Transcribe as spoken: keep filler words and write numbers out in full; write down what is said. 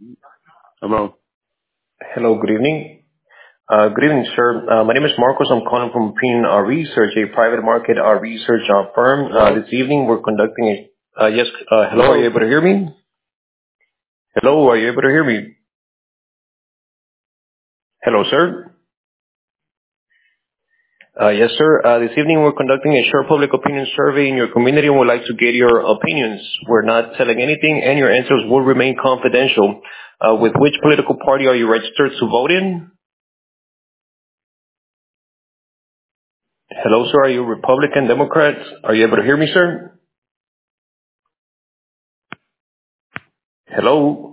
Hello. Hello, good evening. Uh, Good evening, sir. Uh, My name is Marcos. I'm calling from Opinion uh, Research, a private market uh, research uh, firm. Uh, Hello. This evening, we're conducting a... uh, Yes, uh, hello, are you Hello. able to hear me? Hello, are you able to hear me? Hello, sir. Uh, Yes, sir. Uh, This evening, we're conducting a short public opinion survey in your community and would like to get your opinions. We're not selling anything, and your answers will remain confidential. Uh, With which political party are you registered to vote in? Hello, sir. Are you Republican, Democrat? Are you able to hear me, sir? Hello?